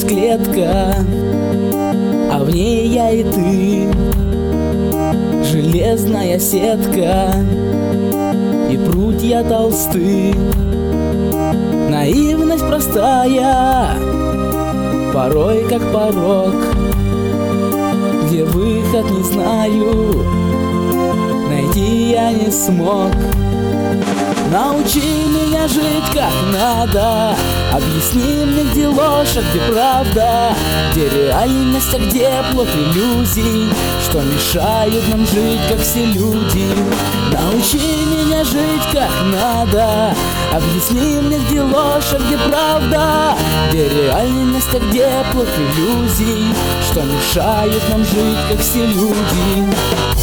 клетка, а в ней я и ты. Железная сетка и прутья толсты. Наивность простая, порой как порок, где выход не знаю, найти я не смог. Научи меня жить как надо, объясни мне, где ложь, а где правда, где реальность, а где плод иллюзий, что мешают нам жить, как все люди. Научи меня жить как надо, объясни мне, где ложь, а где правда, где реальность, а где плод иллюзий, что мешают нам жить, как все люди.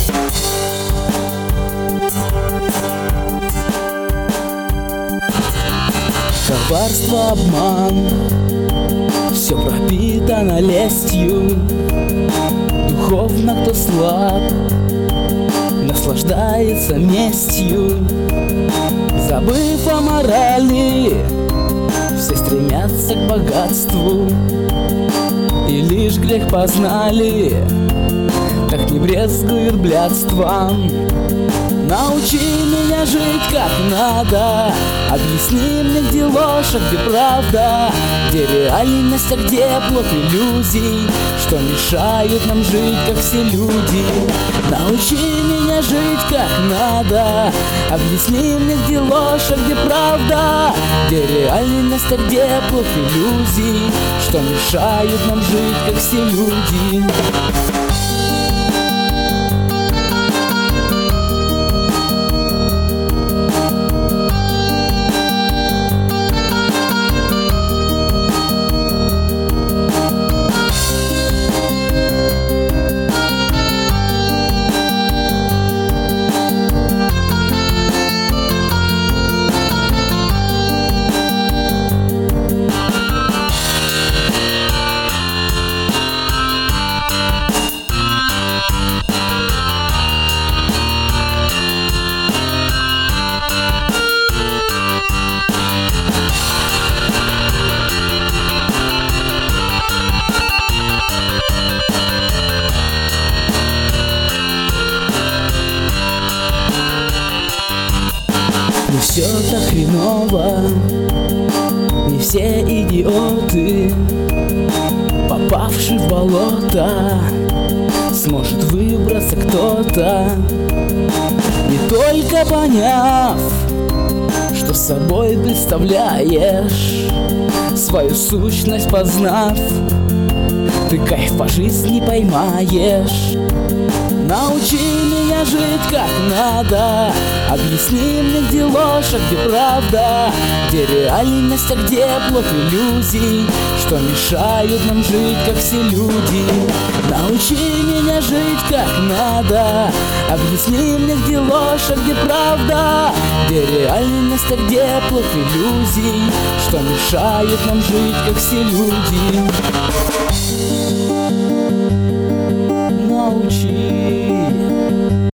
Коварство, обман, все пропитано лестью. Духовно кто слаб, наслаждается местью. Забыв о морали, все стремятся к богатству, и лишь грех познали, так не брезгуют блядством. Научи меня жить как надо, объясни мне, где ложь, а где правда, где реальность, а где плод иллюзий, что мешают нам жить, как все люди. Научи меня жить как надо, объясни мне, где ложь, а где правда, где реальность, а где плод иллюзий, что мешают нам жить, как все люди. Не все так хреново, не все идиоты, попавший в болото, сможет выбраться кто-то, не только поняв, что собой представляешь, свою сущность познав, ты кайф по жизни поймаешь. Научи меня жить как надо, объясни мне, где ложь, а где правда, где реальность, а где плод иллюзий, что мешают нам жить, как все люди. Научи меня жить как надо, объясни мне, где ложь, а где правда, где реальность, а где плод иллюзий, что мешают нам жить, как все люди.